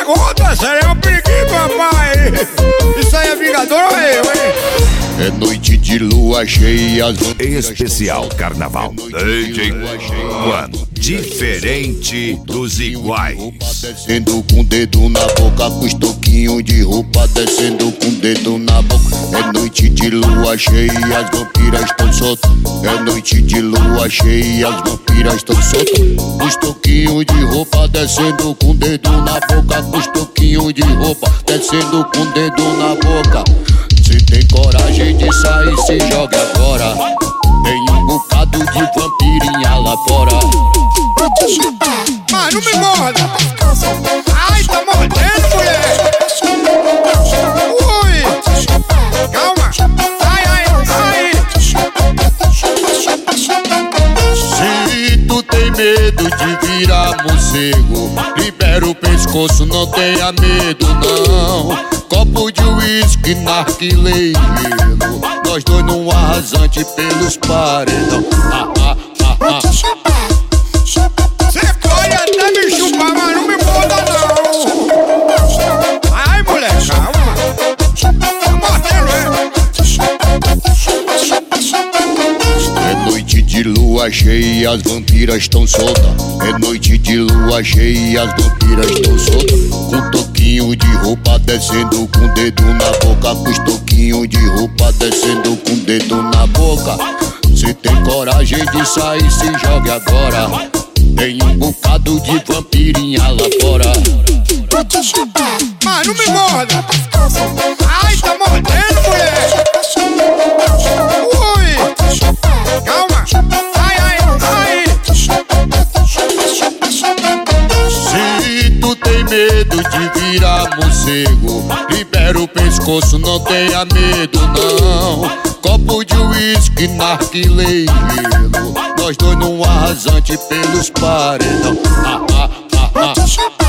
pergunta, sério, é um periquito, rapaz. Isso aí é vingador ou eu, hein? É noite de lua cheia, as Especial Carnaval DJ One, diferente dos iguais. descendo com o dedo na boca, com os toquinhos de roupa descendo com o dedo na boca. É noite de lua cheia, as vampiras estão soltas. É noite de lua cheia, as vampiras estão soltas. Os toquinhos de roupa descendo com o dedo na boca, com os toquinhos de roupa descendo com o dedo na boca. Se tem coragem de sair, se joga agora. Tem um bocado de vampirinha lá fora. Mas não me morda. Ai, tá mordendo, mulher. Ui. Calma. Ai, ai, ai. Se tu tem medo de virar morcego, libera o pescoço, não tenha medo não. Copo de uísque, narguilé e gelo, nós dois num arrasante pelos paredão. Cê pode até me chupar, mas não me morda não. Ai, mulher, calma. Tá mordendo, É noite de lua cheia, as vampiras estão soltas. É noite de lua cheia, as vampiras estão soltas. Com toquinho de roupa descendo com o dedo na boca, com os toquinhos de roupa descendo com o dedo na boca. Se tem coragem de sair, se jogue agora. Tem um bocado de vampirinha lá fora. mas não me morda. Ai, tá mordendo, mulher. Ui. Calma. Ai, ai, ai. Se tu tem medo de virar morcego, libera o pescoço, não tenha medo não. Copo de uísque, narguilé e gelo, nós dois num arrasante pelos paredão.